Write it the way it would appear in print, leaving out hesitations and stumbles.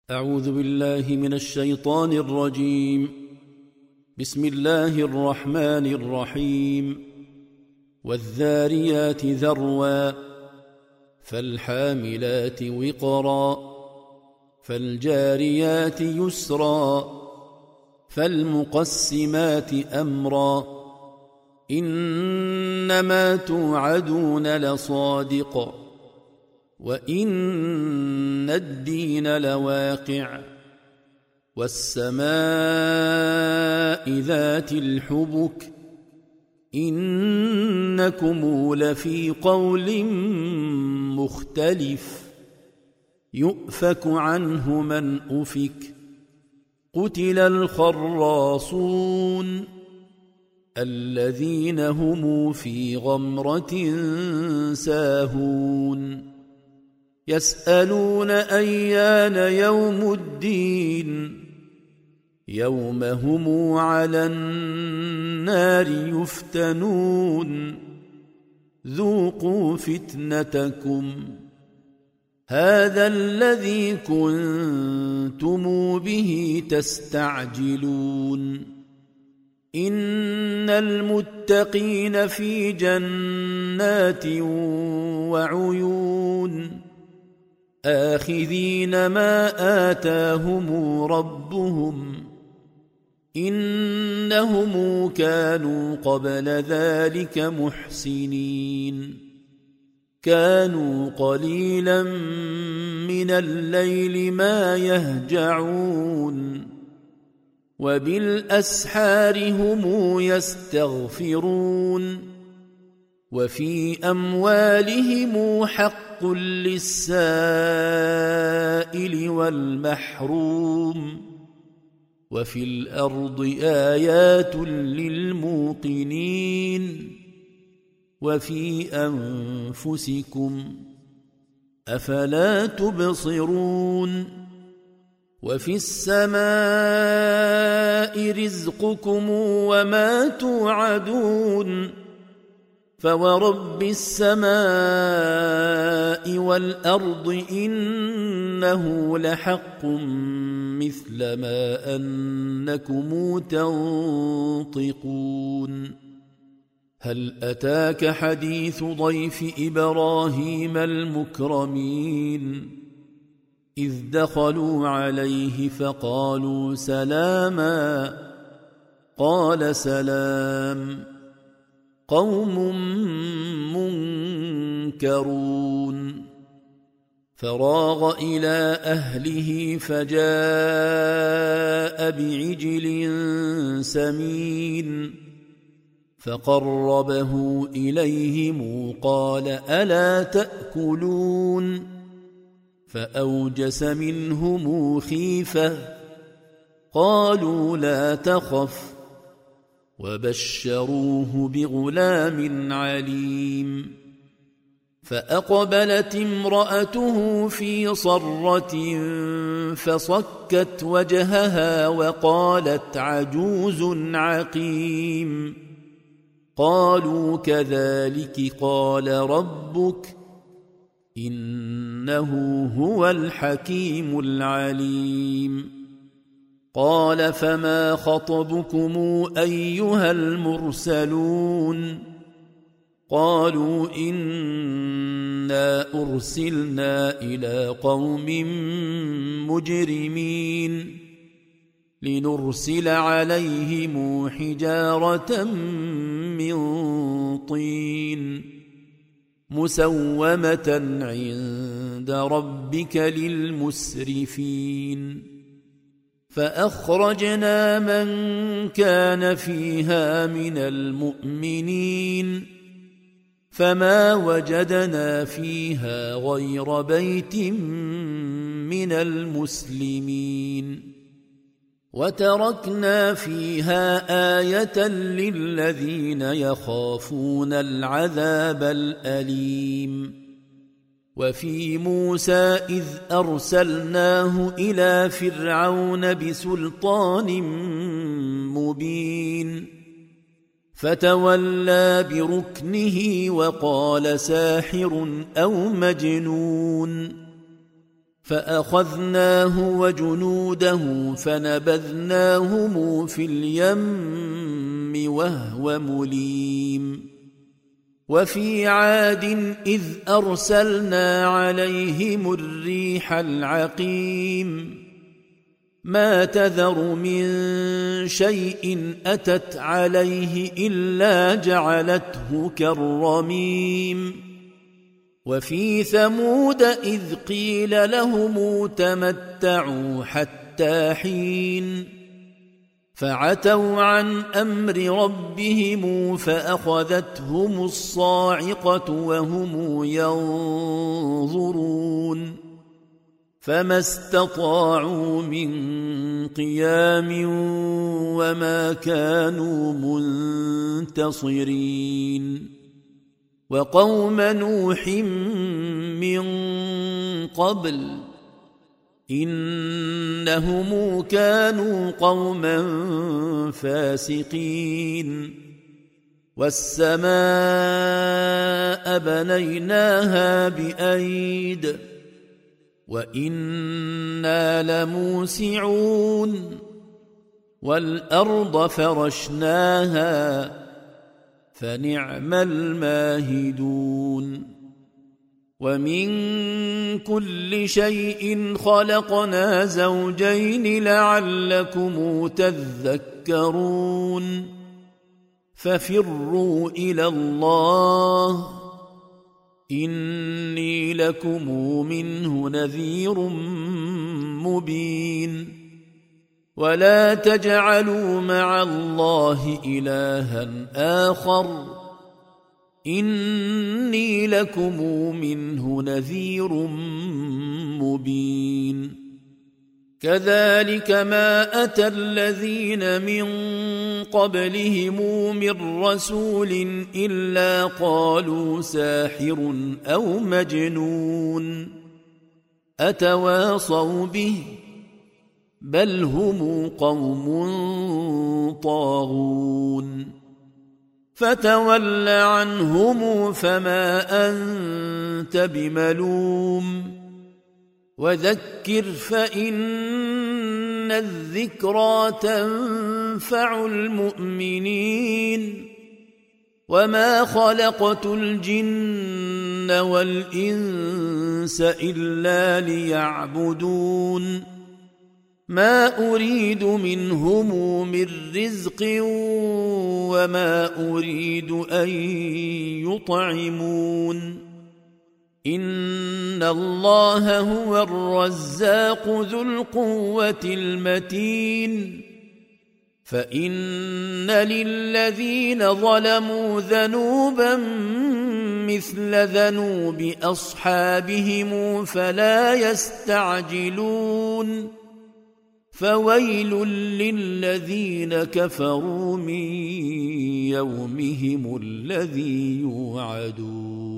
أعوذ بالله من الشيطان الرجيم. بسم الله الرحمن الرحيم. والذاريات ذروا فالحاملات وقرا فالجاريات يسرا فالمقسمات أمرا إنما توعدون لصادق وإن الدين لواقع والسماء ذات الحبك إنكم لفي قول مختلف يؤفك عنه من أفك قتل الخراصون الذين هم في غمرة ساهون يسألون أيان يوم الدين يوم هم على النار يفتنون ذوقوا فتنتكم هذا الذي كنتم به تستعجلون إن المتقين في جنات وعيون آخذين ما آتاهم ربهم إنهم كانوا قبل ذلك محسنين كانوا قليلا من الليل ما يهجعون وبالأسحار هم يستغفرون وفي أموالهم حق للسائل والمحروم وفي الأرض آيات للموقنين وفي أنفسكم أفلا تبصرون وفي السماء رزقكم وما توعدون فورب السماء والأرض إنه لحق مثل ما أنكم تنطقون هل أتاك حديث ضيف إبراهيم المكرمين إذ دخلوا عليه فقالوا سلاما قال سلام قوم منكرون فراغ إلى أهله فجاء بعجل سمين فقربه إليهم قال ألا تأكلون فأوجس منهم خيفة قالوا لا تخف وبشروه بغلام عليم فأقبلت امرأته في صرة فصكت وجهها وقالت عجوز عقيم قالوا كذلك قال ربك إنه هو الحكيم العليم قال فما خطبكم أيها المرسلون قالوا إنا أرسلنا إلى قوم مجرمين لنرسل عليهم حجارة من طين مسومة عند ربك للمسرفين فأخرجنا من كان فيها من المؤمنين فما وجدنا فيها غير بيت من المسلمين وتركنا فيها آية للذين يخافون العذاب الأليم وفي موسى إذ أرسلناه إلى فرعون بسلطان مبين فتولى بركنه وقال ساحر أو مجنون فأخذناه وجنوده فنبذناهم في اليم وهو مليم وفي عاد إذ أرسلنا عليهم الريح العقيم ما تذر من شيء أتت عليه إلا جعلته كالرميم وفي ثمود إذ قيل لهم تمتعوا حتى حين فعتوا عن أمر ربهم فأخذتهم الصاعقة وهم ينظرون فما استطاعوا من قيام وما كانوا منتصرين وقوم نوح من قبل إنهم كانوا قوما فاسقين والسماء بنيناها بأيد وإنا لموسعون والأرض فرشناها فنعم الماهدون ومن كل شيء خلقنا زوجين لعلكم تذكرون ففروا إلى الله إني لكم منه نذير مبين ولا تجعلوا مع الله إلها آخر إني لكم منه نذير مبين كذلك ما أتى الذين من قبلهم من رسول إلا قالوا ساحر أو مجنون أتواصوا به بل هم قوم طاغون فتول عنهم فما أنت بملوم وذكر فإن الذكرى تنفع المؤمنين وما خلقت الجن والإنس إلا ليعبدون ما أريد منهم من رزق وما أريد أن يطعمون إن الله هو الرزاق ذو القوة المتين فإن للذين ظلموا ذنوبا مثل ذنوب أصحابهم فلا يستعجلون فويل للذين كفروا من يومهم الذي يوعدون